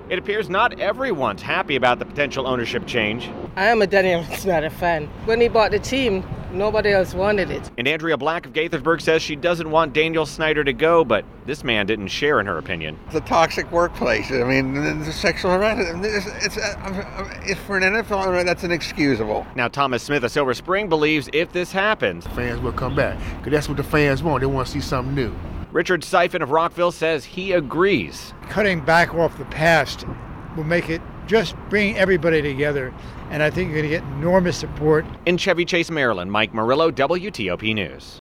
It appears not everyone's happy about the potential ownership change. I am a Daniel Snyder fan. When he bought the team, nobody else wanted it. And Andrea Black of Gaithersburg says she doesn't want Daniel Snyder to go, but this man didn't share in her opinion. It's a toxic workplace. I mean, the sexual harassment, it's for an NFL, that's inexcusable. Now, Thomas Smith of Silver Spring believes if this happens, fans will come back, because that's what the fans want. They want to see something new. Richard Siphon of Rockville says he agrees. Cutting back off the past will make it just bring everybody together, and I think you're going to get enormous support. In Chevy Chase, Maryland, Mike Murillo, WTOP News.